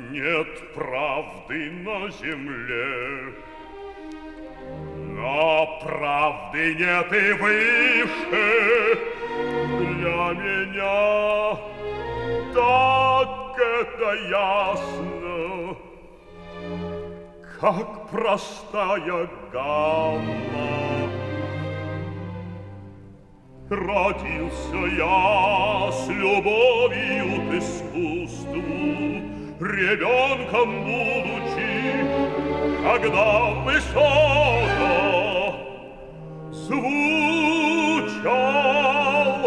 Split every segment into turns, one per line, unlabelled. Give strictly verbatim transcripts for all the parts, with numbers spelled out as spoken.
Нет правды на земле, но правды нет и выше. Для меня так это ясно, как простая гамма. Родился я с любовью к искусству, ребенком будучи, когда высоко звучал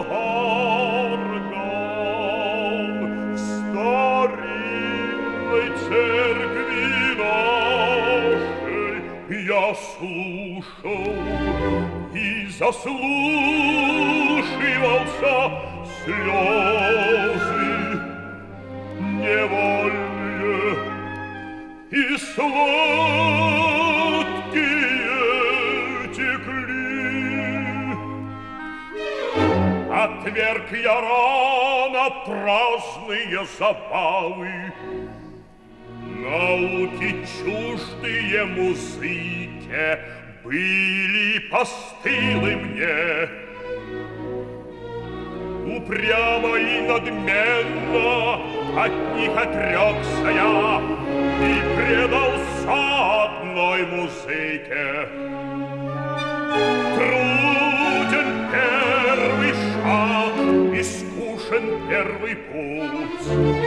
орган в старинной церкви нашей. Я слушал и заслушивался слезы невольные и сладкие текли. Отверг я рано праздные забавы, науки чуждые музыке были постылы мне. Упрямо и надменно от них отрекся я и предался одной музыке. Труден первый шаг, искушен первый путь.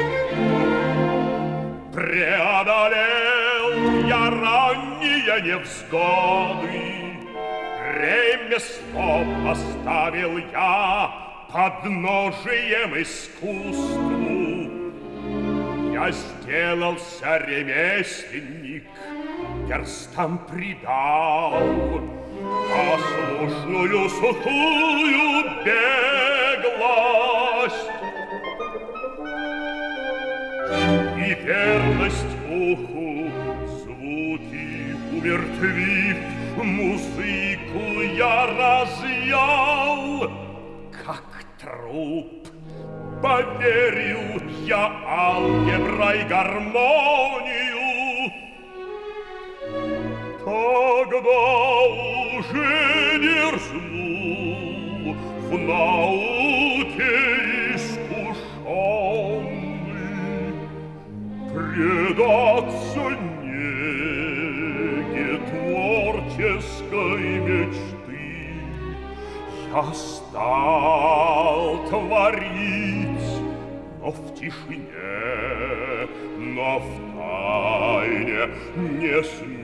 Преодолел я ранние невзгоды, ремесло поставил я подножием искусству. Я сделался ремесленник, перстам придал послушную сухую беглость и верность уху. Звуки умертвив, музыку я разъял, как труп. Поверил я алгеброй гармонию, тогда уже дерзнул в науке искушенный предаться неге творческой мечты. Я стал творить, но в тишине, но в тайне, не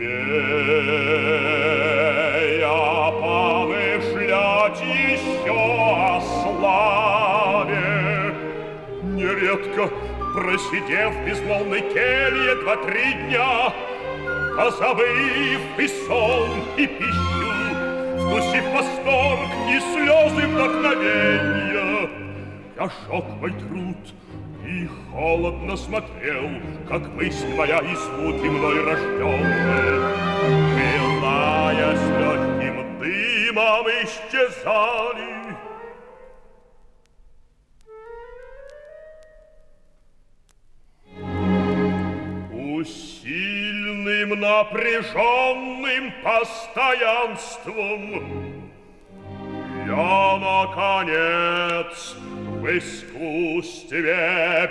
смея помышлять еще о славе. Нередко, просидев в безмолвной келье два-три дня, позабыв и сон, и пищу, вкусив восторг и слезы вдохновенья, я сжег мой труд и холодно смотрел, как мысль моя и звуки мной рожденные, пылаясь легким дымом, исчезали. Усильным напряженным постоянством я, наконец, в искусстве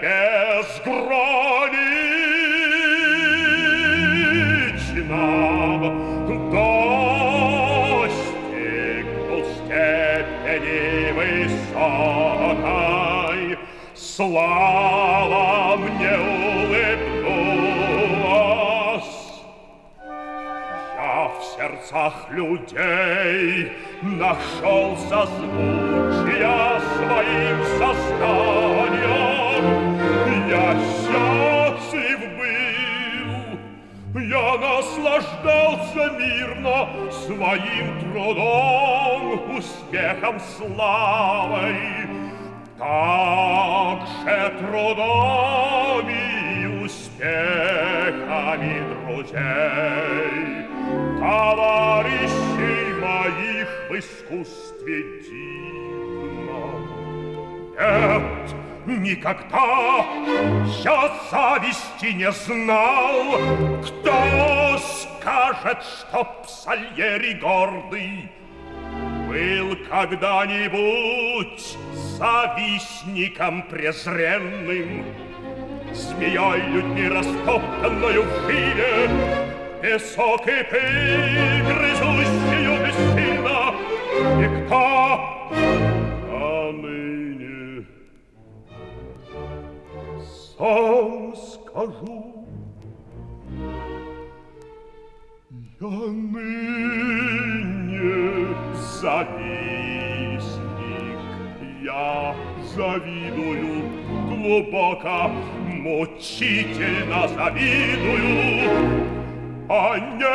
безграничном достигнул степени высокой. Слава мне улыбнулась. Я в сердцах людей нашел созвучия своим созданием. Я счастлив был, я наслаждался мирно своим трудом, успехом, славой. Также трудом и успехами друзей, товарищей моих в искусстве дивном. Нет, никогда я зависти не знал. Кто скажет, что Сальери гордый был когда-нибудь завистником презренным, змеей людьми растоптанною в жиле, песок и пыль, грызущую бессильно, никто, а ныне сам скажу, я ныне завистник, я завидую глубоко, мучительно завидую, а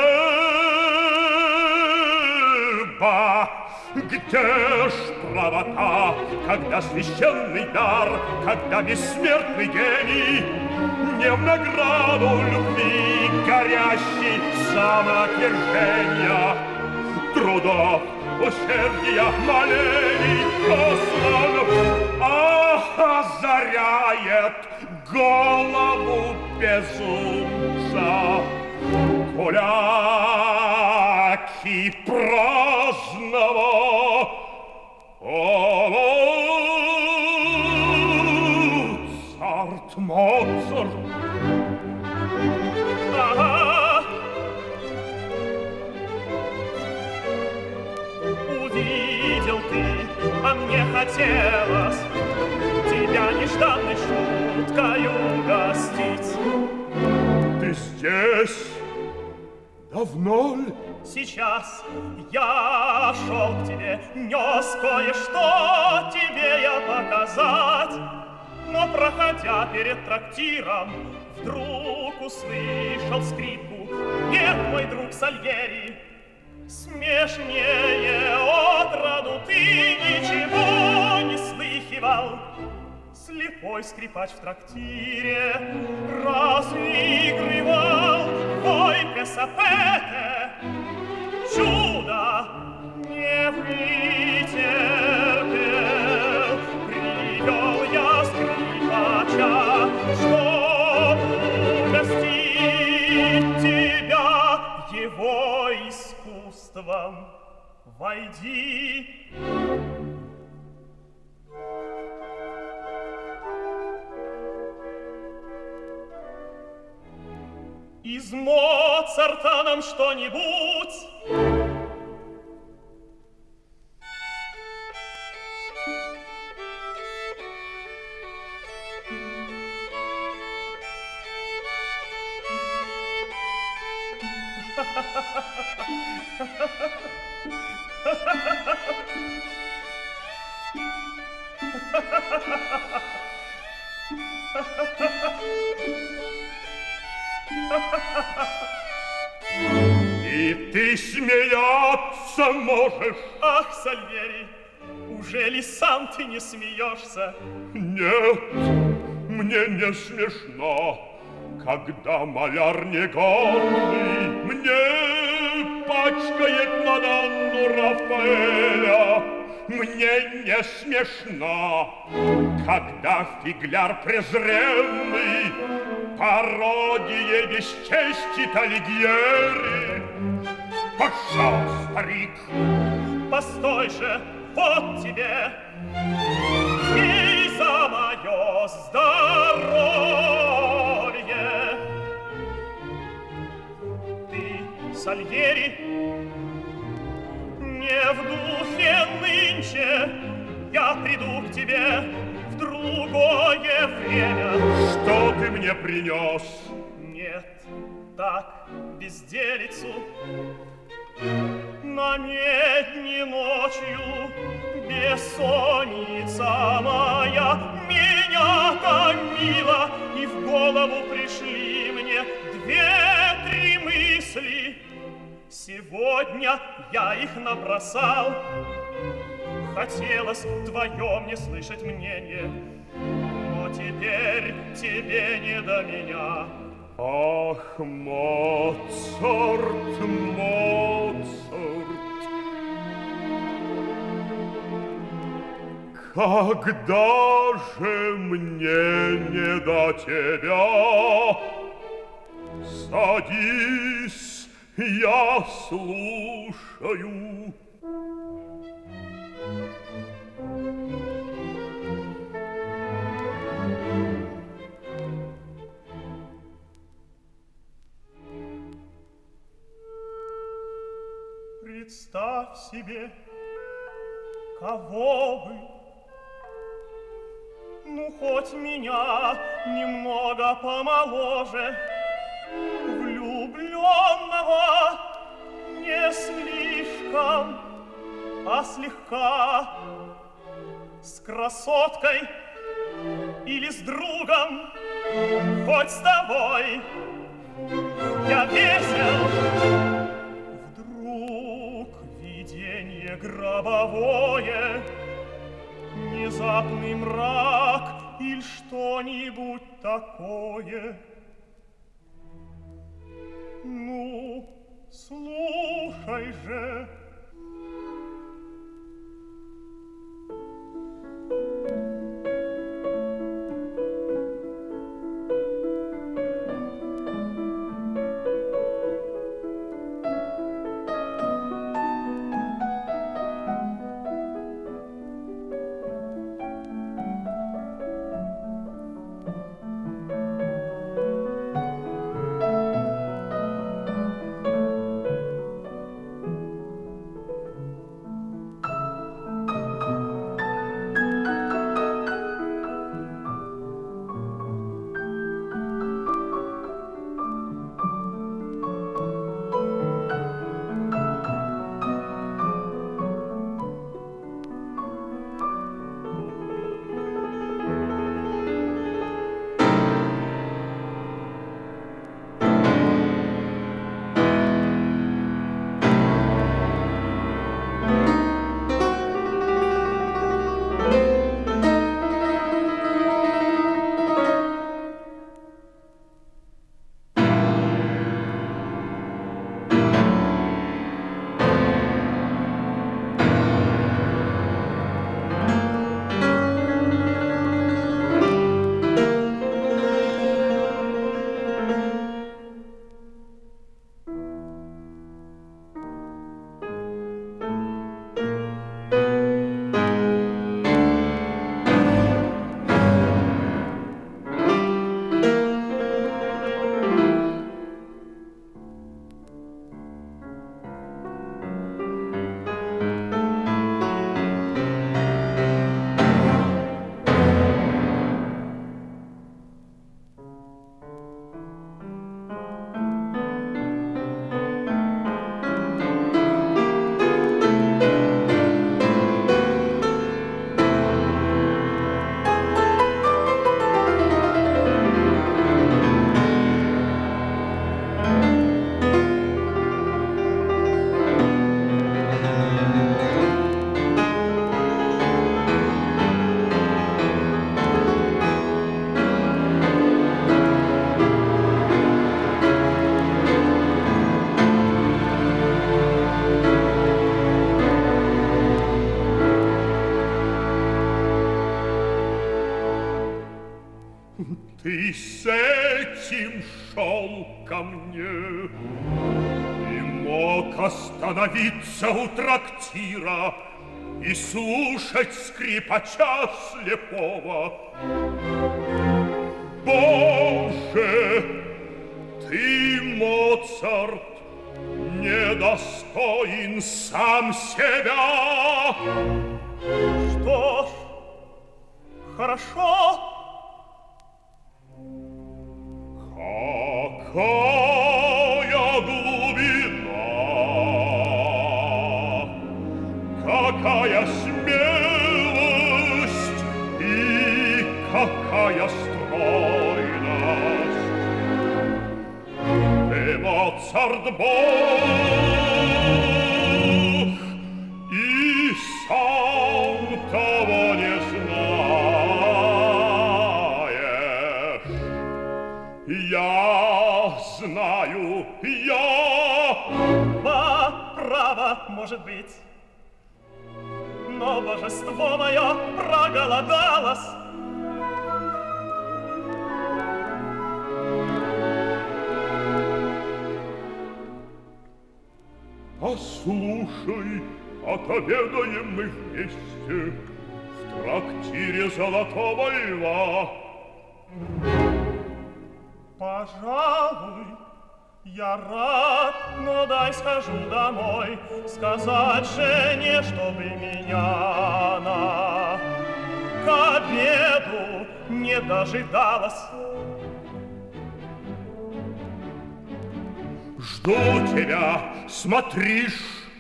небо, где ж правота, когда священный дар, когда бессмертный гений не в награду любви горящий самоотвержения, трудов, усердия, молений послан, а озаряет голову безумца. Гуляки праздного Моцарт, Моцарт.
Ага. Увидел ты, а мне хотелось тебя нежданной шуткою угостить.
Ты здесь? Давно ли?
Сейчас я шел к тебе, нес кое-что тебе я показать. Но, проходя перед трактиром, вдруг услышал скрипку. Нет, мой друг Сальери, смешнее отроду ты ничего не слыхивал. Слепой скрипач в трактире разыгрывал вой песапете. Чудо не вытерпел, привел я скрипача, чтоб угостить тебя его искусством. Войди. Из Моцарта нам что-нибудь?
И ты смеяться можешь?
Ах, Сальери, уже ли сам ты не смеешься?
Нет, мне не смешно, когда маляр негодный мне пачкает Мадонну Рафаэля. Мне не смешно, когда фигляр презренный пародия бесчестит Алигьери. Пошел, старик!
Постой же, вот тебе! Пей за мое здоровье! Ты, Сальери, не в духе нынче, я приду к тебе в другое время.
Что ты мне принес?
Нет, так, безделицу. На медни ночью бессонница моя меня томила, и в голову пришли мне две-три мысли. Сегодня я их набросал. Хотелось твое мне слышать мнение, но теперь тебе не до меня.
Ах, Моцарт, Моцарт, Когда же мне не до тебя? Садись, я слушаю.
Представь себе, кого бы, ну, хоть меня немного помоложе, влюбленного не слишком, а слегка, с красоткой или с другом, хоть с тобой я весел. Вдруг видение гробовое, внезапный мрак или что-нибудь такое. Ну, слушай же.
Ты с этим шел ко мне и мог остановиться у трактира и слушать скрипача слепого. Боже, ты, Моцарт, недостоин сам себя.
Что ж, хорошо.
Какая глубина, какая смелость и какая стройность. Ты, Моцарт, Бог, и сам того не знаешь. Я знаю, я...
Ба, право, может быть. Но О, божество мое проголодалось.
Послушай, отобедаем мы вместе в трактире Золотого Льва.
Пожалуй, я рад, но дай схожу домой, сказать жене, чтобы меня она к обеду не дожидалась.
Жду тебя, смотришь.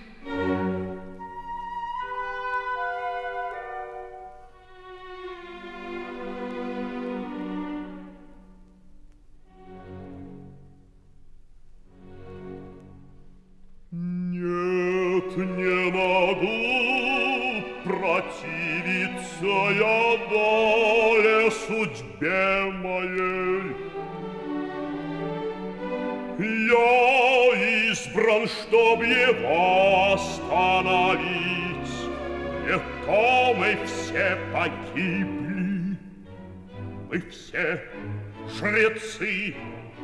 Нет, не могу противиться я доле судьбе моей. Я избран, чтоб его остановить. Не то мы все погибли. Мы все жрецы,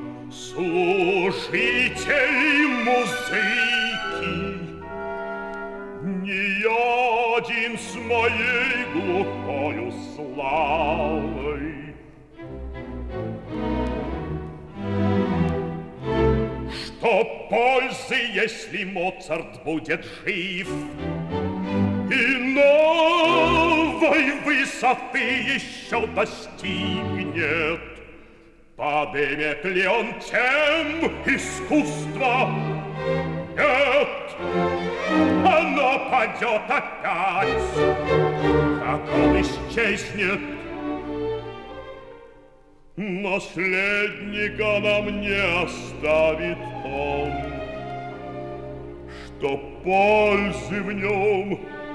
служители музыки. Ни один с моей глухою славой. Что пользы, если Моцарт будет жив, и новой высоты еще достигнет? Подымет ли он тем искусство? Нет, оно падет опять, как он исчезнет. Наследника нам не оставит он, что пользы в нем.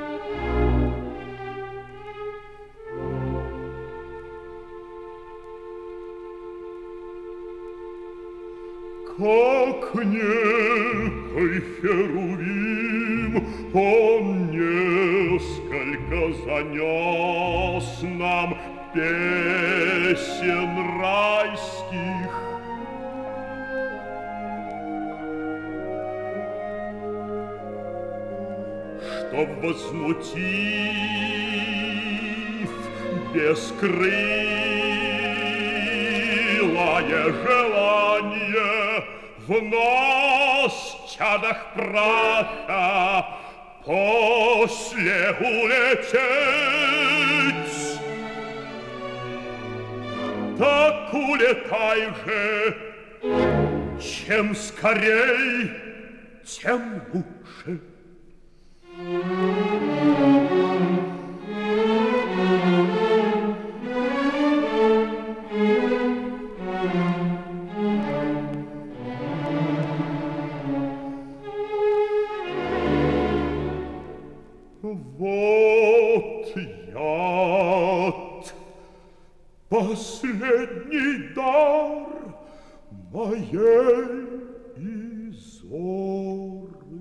Как некий херувим, он несколько занес нам песен райских. Чтоб возмутив бескрылое желание в нас, чадах праха, после улететь, так улетай же, чем скорей, тем лучше. Вот яд, последний дар моей Изоры.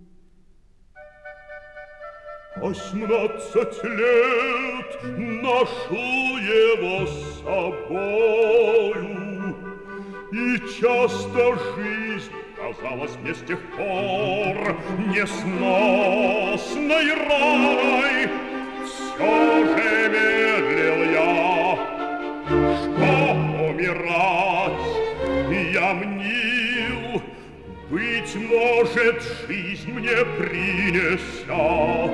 Восемнадцать лет ношу его с собою, и часто жизнь казалась мне с тех пор несносной раной. Все же медлил я, что умирать я мнил. Быть может, жизнь мне принесет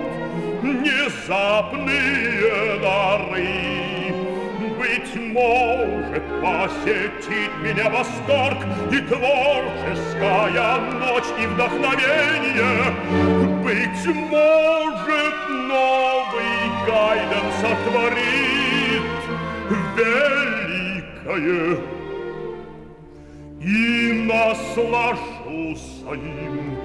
внезапные дары. Быть может, посетит меня восторг и творческая ночь, и вдохновение. Быть может, новый Гайден сотворит великое, и наслажусь им.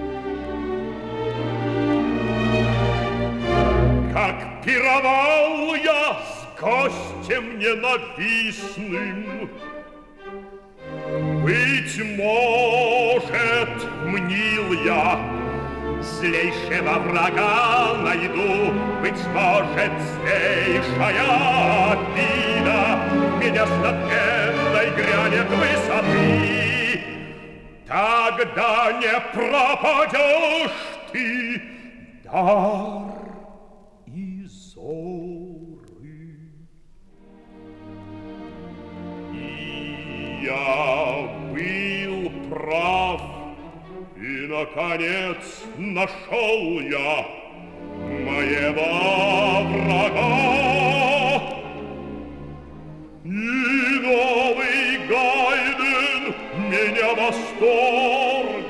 Как пировал я с гостем ненавистным, быть может, мнил я, злейшего врага найду, быть может, злейшая обида меня с надменной грянет высоты. Тогда не пропадешь ты, дар и зоры. И я был прав, и, наконец, нашел я моего врага. И новый Гайден меня восторгом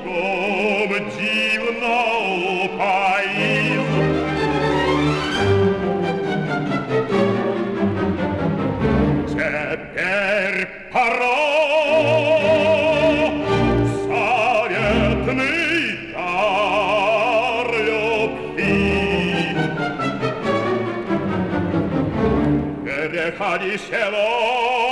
дивно упоил. Теперь пора заветный дар любви. Переходи село